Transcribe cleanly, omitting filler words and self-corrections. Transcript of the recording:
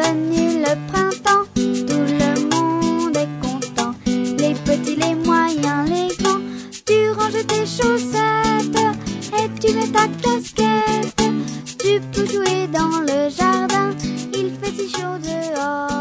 venu le printemps, tout le monde est content. Les petits, les moyens, les grands. Tu ranges tes chaussettes et tu mets ta casquette. Tu peux jouer dans le jardin, il fait si chaud dehors.